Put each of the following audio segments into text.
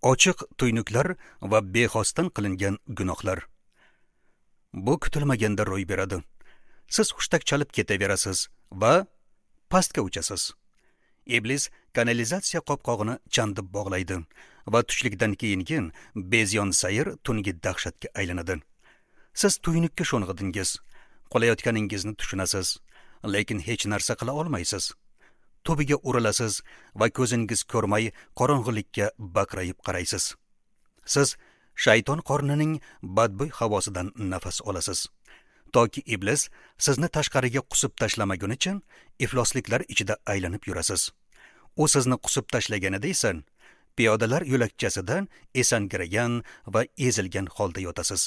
Ochiq tuynuklar va bexosdan qilingan gunohlar. Bu kutilmaganda ro'y beradi. Siz hushtak chalib ketaverasiz va pastga uchasiz. Iblis kanalizatsiya qopqog'ini chandib bog'laydi va tushlikdan keyingi bezyon sayr tungi dahshatga aylanadi. Siz tuynukka sho'ng'idingiz, qolayotganingizni tushunasiz, lekin hech narsa qila olmaysiz. Tubiga urilasiz va ko'zingiz ko'rmay qorong'ilikka bakrayib qaraysiz. Siz shayton qornining badbo'y havosidan nafas olasiz. Toki iblis sizni tashqariga qusib tashlamagunicha iflosliklar ichida aylanib yurasiz. U sizni qusib tashlaganida esa piyodalar yo'lakchasidan esangiragan va ezilgan holda yotasiz.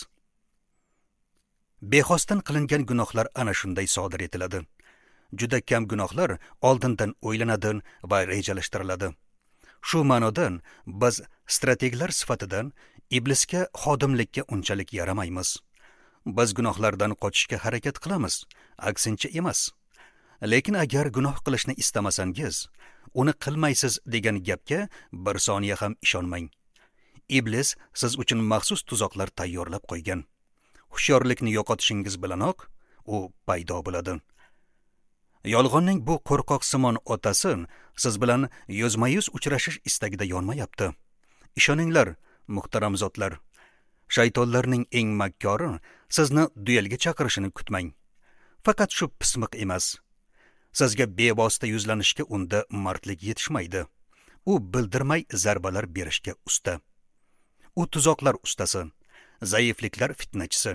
Bexosdan qilingan gunohlar ana shunday sodir etiladi. Juda kam gunohlar oldindan o'ylanadi va rejalashtiriladi. Shu ma'nodan biz strateglar sifatidan iblisga xodimlikka unchalik yaramaymiz. Biz gunohlardan qochishga harakat qilamiz, aksincha emas. Lekin agar gunoh qilishni istamasangiz, uni qilmaysiz degan gapga bir soniya ham ishonmang. Iblis siz uchun maxsus tuzoqlar tayyorlab qo'ygan. Hushyorlikni yo'qotishingiz bilanoq u paydo bo'ladi. Yolg'onning bu qo'rqoq simon otasi siz bilan yuzma-yuz uchrashish istagida yonmayapti. Ishoninglar, muhtaram zotlar. Shaytonlarning eng makkori sizni duelga chaqirishini kutmang. Faqat shu pismiq emas. Sizga bevosita yuzlanishga unda mardlik yetishmaydi. U bildirmay zarbalar berishga usta. U tuzoqlar ustasi, zaifliklar fitnachisi.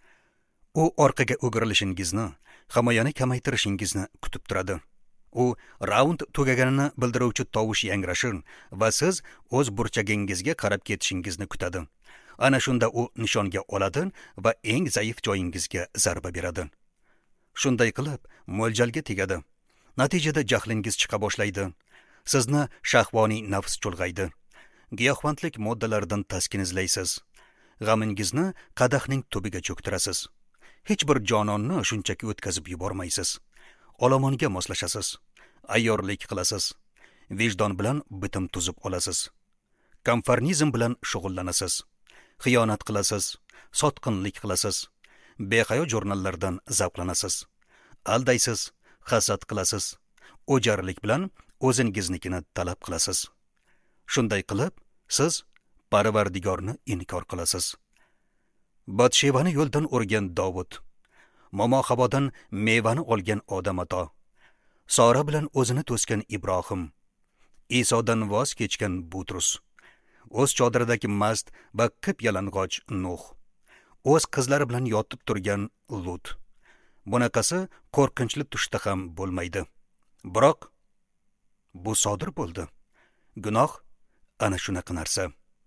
U orqaga o'girilishingizni, himoyani kamaytirishingizni kutib turadi. U raund tugaganini bildiruvchi tovush yangrashir va siz o'z burchagingizga qarab ketishingizni kutadi. Ana shunda u nishonga oladi va eng zaif joyingizga zarba beradi. Shunday qilib, mo'ljalga tegadi. Natijada jahlingiz chiqa boshlaydi. Sizni shahvoniy nafs chulg'aydi. Giyohvandlik moddalaridan taskin izlaysiz. G'amingizni qadahning tubiga cho'ktirasiz. Hech bir jononni shunchaki o'tkazib yubormaysiz. Olomonga moslashasiz. Ayyorlik qilasiz. Vijdon bilan bitim tuzib olasiz. Konformizm bilan shug'ullanasiz. Xiyonat qilasiz. Sotqinlik qilasiz. Behayo jurnallardan zavqlanasiz. Aldaysiz. Hasad qilasiz. O'jarlik bilan o'zingiznikini talab qilasiz. Shunday qilib, siz Parvardigorni inkor qilasiz. Batshevani yo'ldan urgan Davud, Momohabodan mevani olgan odam ato, Sora bilan o'zini to'sgan Ibrohim, Isodan voz kechgan Butrus, o'z chodiridagi mast va qip-yalang'och Nuh, o'z qizlari bilan yotib turgan Lut. Bunaqasi qo'rqinchli tushda ham bo'lmaydi. Biroq bu sodir bo'ldi. Gunoh ana shunaqa narsa.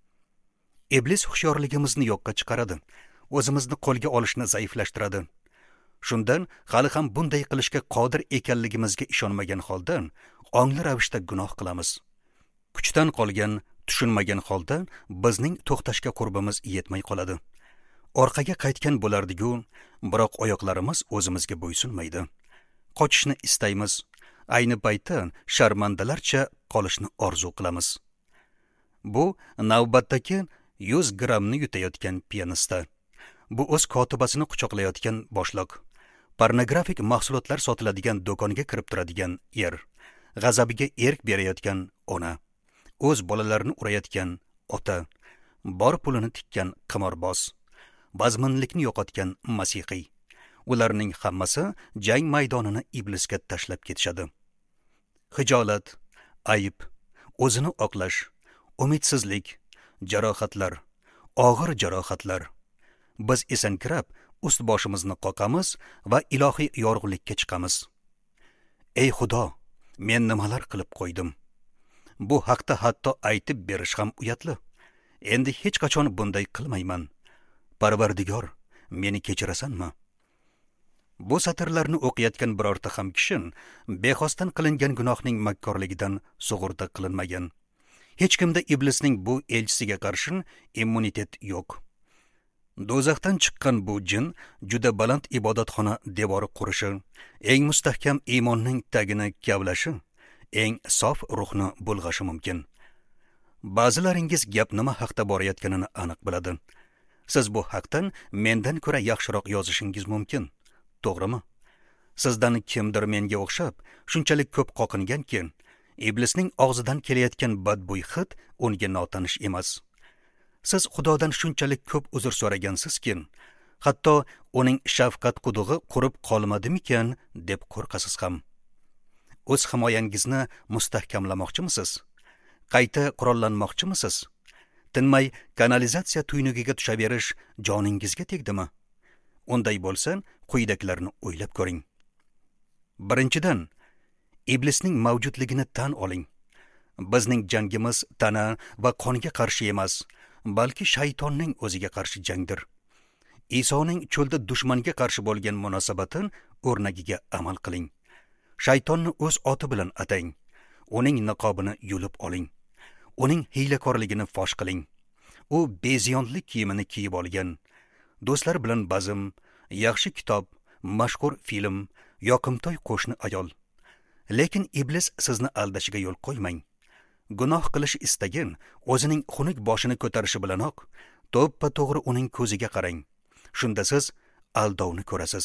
Iblis hushyorligimizni yo'qqa chiqaradi. O'zimizni qo'lga olishni zaiflashtiradi. Shundan hali ham bunday qilishga qodir ekanligimizga ishonmagan holda ongli ravishda gunoh qilamiz. Kuchdan qolgan, tushunmagan holda bizning to'xtashga qurbimiz yetmay qoladi. Orqaga qaytgan bo'lardigu, biroq oyoqlarimiz o'zimizga bo'ysunmaydi. Qochishni istaymiz. Ayni paytda sharmandalarcha qolishni orzu qilamiz. Bu navbatdagi 100 grammni yutayotgan pianista. Bu o'z kotibasini quchoqlayotgan boshliq. Pornografik mahsulotlar sotiladigan do'konga kirib turadigan er. G'azabiga erk berayotgan ona. O'z bolalarini urayotgan ota. Bor pulini tikkan qimorboz. Bazminlikni yo'qotgan masihiy. Ularning hammasi jang maydonini iblisga tashlab ketishadi. Hijolat, ayib, o'zini oqlash, umidsizlik, jarohatlar, og'ir jarohatlar. Biz esankirab, ust boshimizni qoqamiz va ilohiy yorug'likka chiqamiz. Ey Xudo, men nimalar qilib qo'ydim? Bu haqda hatto aytib berish ham uyatli. Endi hech qachon bunday qilmayman. Parvardigor, meni kechirasanmi? Bu satrlarni o'qiyotgan birorta ham kishi bexosdan qilingan gunohning makkorligidan sug'urta qilinmagan. Hech kimda iblisning bu elchisiga qarshi immunitet yo'q. Do'zaxdan chiqqan bu jin juda baland ibodatxona devori qurishi, eng mustahkam iymonning tagini kavlashi, eng sof ruhni bulg'ashi mumkin. Ba'zilaringiz gap nima haqda borayotganini aniq biladi. Siz bu haqdan mendan ko'ra yaxshiroq yozishingiz mumkin. To'g'rimi? Sizdan kimdir menga o'xshab shunchalik ko'p qoqinganki, iblisning og'zidan kelayotgan badbo'y hid unga notanish emas. Siz Xudodan shunchalik ko'p uzr so'ragansizki, hatto uning shafqat qudug'i qurib qolmadimikan deb qo'rqasiz ham. O'z himoyangizni mustahkamlamoqchimisiz? Qayta qurollanmoqchimisiz? Tinmay kanalizatsiya tuynugiga tushaverish joningizga tegdimi? Unday bo'lsa, quyidagilarni o'ylab ko'ring. Birinchidan, iblisning mavjudligini tan oling. Bizning jangimiz tana va qonga qarshi emas, balki shaytonning o'ziga qarshi jangdir. Isoning cho'lda dushmanga qarshi bo'lgan munosabatin o'rnagiga amal qiling. Shaytonni o'z oti bilan atang. Uning niqobini yulib oling. Uning hiylakorligini fosh qiling. U beziyonlik kiyimini kiyib olgan. Do'stlar bilan bazm, yaxshi kitob, mashhur film, yoqimtoy qo'shni ayol. Lekin iblis sizni aldashiga yo'l qo'ymang. Gunoh qilish istagin o'zining xunuk boshini ko'tarishi bilanoq to'ppa-to'g'ri uning ko'ziga qarang. Shunda siz aldovni ko'rasiz.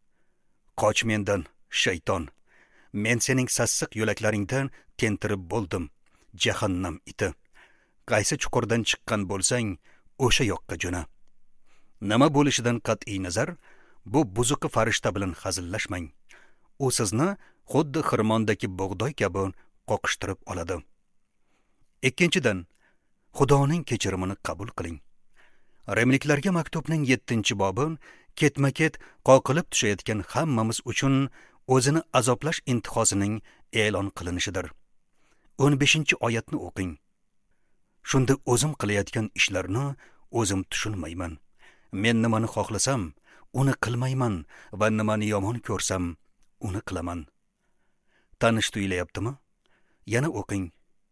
Qoch mendan, shayton. Men sening sassiq yo'laklaringdan tentirib bo'ldim. Jahannam iti. Qaysi chuqurdan chiqqan bo'lsang, o'sha yoqqa jo'na. Nima bo'lishidan qat'iy nazar, bu buzuqi farishta bilan hazillashmang. U sizni xuddi xirmondagi bug'doy kabi qoqishtirib oladi. Ikkinchidan, Xudoning kechirimini qabul qiling. Rimliklarga maktubning 7-bobi ketma-ket qoqilib tushayotgan hammamiz uchun o'zini azoblash intihosining e'lon qilinishidir. 15-oyatni o'qing. Shunda o'zim qilayotgan ishlarni o'zim tushunmayman. Men nimani xohlasam, uni qilmayman va nimani yomon ko'rsam, uni qilaman. Tanish tuyulayaptimi? Yana o'qing.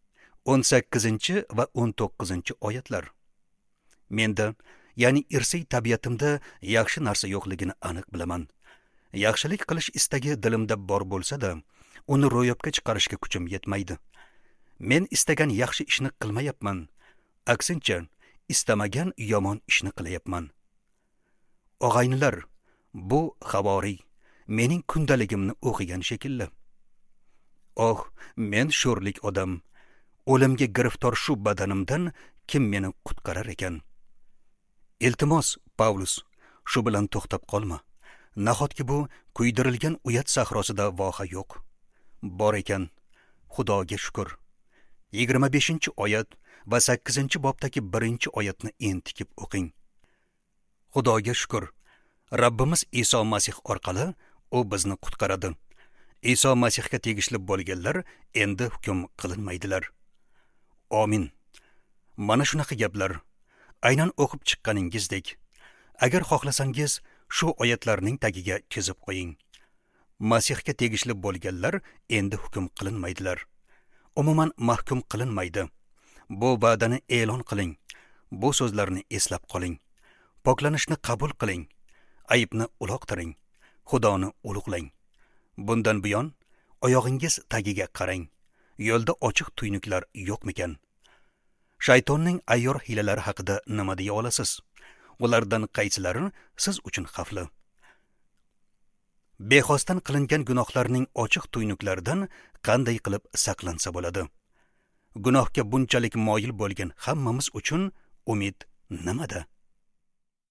18 va 19-oyatlar. Menda, ya'ni irsiy tabiatimda yaxshi narsa yo'qligini aniq bilaman. Yaxshilik qilish istagi dilimda bor bo'lsa-da, uni ro'yobga chiqarishga kuchim yetmaydi. Men istagan yaxshi ishni qilmayapman. Aksincha, istamagan yomon ishni qilayapman. Og'aynilar, bu Havoriy mening kundaligimni o'qigan shekilli. Oh, men sho'rlik odam. O'limga giriftor shu badanimdan kim meni qutqarar ekan? Iltimos, Pavlus, shu bilan to'xtab qolma. Nahotki bu kuydirilgan uyat sahrosida voha yo'q. Bor ekan. Xudoga shukr. 25-oyat va 8-bobdagi 1-oyatni entikib o'qing. Xudoga shukr. Rabbimiz Iso Masih orqali u bizni qutqaradi. Iso Masihga tegishli bo'lganlar endi hukm qilinmaydilar. Amin. Mana shunaqa gaplar aynan o'qib chiqqaningizdek. Agar xohlasangiz, shu oyatlarning tagiga chizib qo'ying. Masihga tegishli bo'lganlar endi hukm qilinmaydilar. Umuman mahkum qilinmaydi. Bu va'dani e'lon qiling. Bu so'zlarni eslab qoling. Poklanishni qabul qiling. Ayibni uloqtiring. Xudoni ulug'lang. Bundan buyon oyog'ingiz tagiga qarang. Yo'lda ochiq tuynuklar yo'qmikan? Shaytonning ayyor hilalari haqida nima deya olasiz? Ulardan qaysilari siz uchun xavfli? Bexosdan qilingan gunohlarning ochiq tuynuklaridan qanday qilib saqlansa bo'ladi? Gunohga bunchalik moyil bo'lgan hammamiz uchun umid nimada?